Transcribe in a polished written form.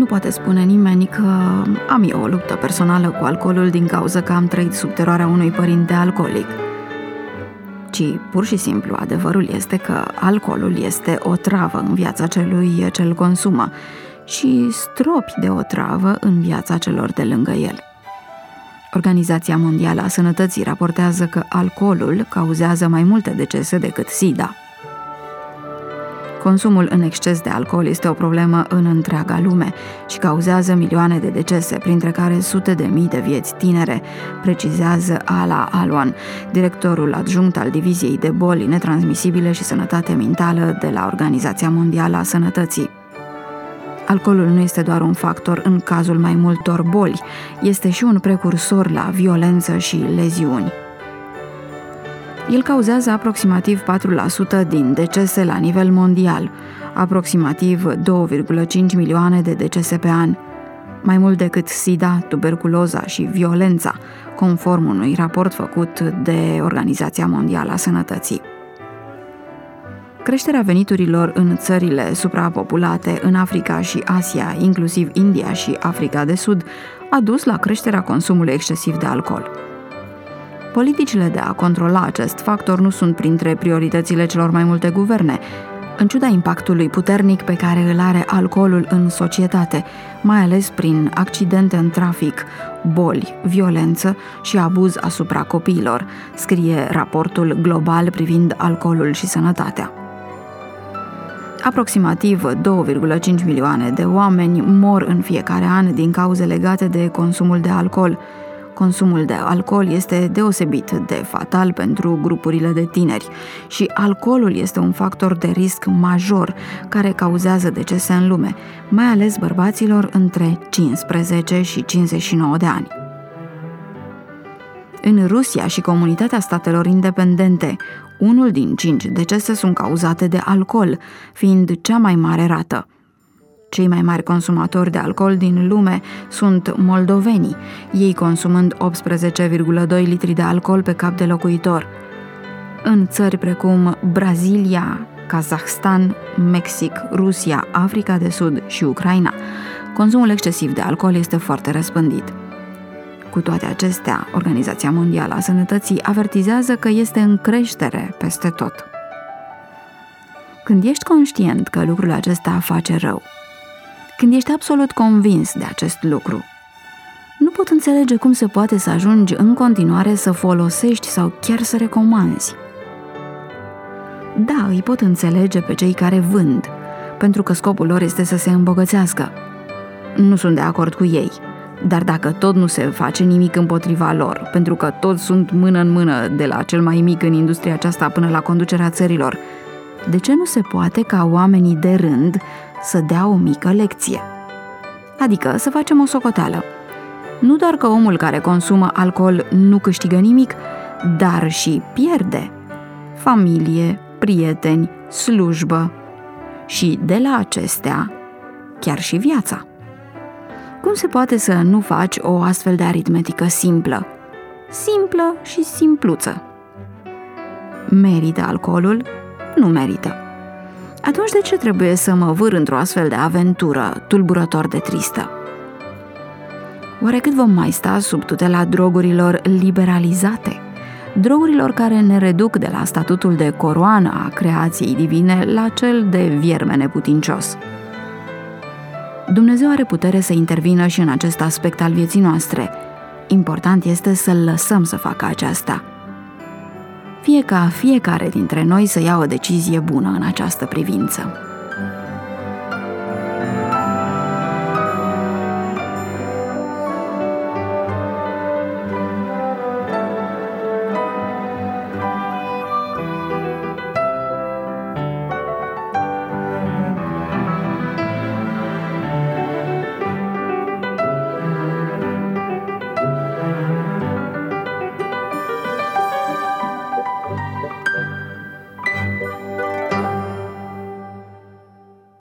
poate spune nimeni că am eu o luptă personală cu alcoolul din cauza că am trăit sub teroarea unui părinte alcoolic. Ci pur și simplu adevărul este că alcoolul este o travă în viața celui ce îl consumă și stropi de o travă în viața celor de lângă el. Organizația Mondială a Sănătății raportează că alcoolul cauzează mai multe decese decât SIDA. Consumul în exces de alcool este o problemă în întreaga lume și cauzează milioane de decese, printre care sute de mii de vieți tinere, precizează Ala Alwan, directorul adjunct al Diviziei de Boli Netransmisibile și Sănătate Mentală de la Organizația Mondială a Sănătății. Alcoolul nu este doar un factor în cazul mai multor boli, este și un precursor la violență și leziuni. El cauzează aproximativ 4% din decese la nivel mondial, aproximativ 2,5 milioane de decese pe an, mai mult decât SIDA, tuberculoza și violența, conform unui raport făcut de Organizația Mondială a Sănătății. Creșterea veniturilor în țările suprapopulate în Africa și Asia, inclusiv India și Africa de Sud, a dus la creșterea consumului excesiv de alcool. Politicile de a controla acest factor nu sunt printre prioritățile celor mai multe guverne, în ciuda impactului puternic pe care îl are alcoolul în societate, mai ales prin accidente în trafic, boli, violență și abuz asupra copiilor, scrie raportul global privind alcoolul și sănătatea. Aproximativ 2,5 milioane de oameni mor în fiecare an din cauze legate de consumul de alcool. Consumul de alcool este deosebit de fatal pentru grupurile de tineri și alcoolul este un factor de risc major care cauzează decese în lume, mai ales bărbaților între 15 și 59 de ani. În Rusia și Comunitatea Statelor Independente, 1 din 5 decese sunt cauzate de alcool, fiind cea mai mare rată. Cei mai mari consumatori de alcool din lume sunt moldovenii, ei consumând 18,2 litri de alcool pe cap de locuitor. În țări precum Brazilia, Kazahstan, Mexic, Rusia, Africa de Sud și Ucraina, consumul excesiv de alcool este foarte răspândit. Cu toate acestea, Organizația Mondială a Sănătății avertizează că este în creștere peste tot. Când ești conștient că lucrul acesta face rău, când ești absolut convins de acest lucru, nu pot înțelege cum se poate să ajungi în continuare să folosești sau chiar să recomanzi. Da, îi pot înțelege pe cei care vând, pentru că scopul lor este să se îmbogățească. Nu sunt de acord cu ei, dar dacă tot nu se face nimic împotriva lor, pentru că toți sunt mână în mână, de la cel mai mic în industria aceasta până la conducerea țărilor, de ce nu se poate ca oamenii de rând să dea o mică lecție? Adică să facem o socoteală. Nu doar că omul care consumă alcool nu câștigă nimic, dar și pierde familie, prieteni, slujbă și de la acestea chiar și viața. Cum se poate să nu faci o astfel de aritmetică simplă? Simplă și simpluță. Merită alcoolul? Nu merită. Atunci de ce trebuie să mă vâr într-o astfel de aventură tulburător de tristă? Oare cât vom mai sta sub tutela drogurilor liberalizate? Drogurilor care ne reduc de la statutul de coroană a creației divine la cel de vierme neputincios. Dumnezeu are putere să intervină și în acest aspect al vieții noastre. Important este să-L lăsăm să facă aceasta. Fie ca fiecare dintre noi să ia o decizie bună în această privință.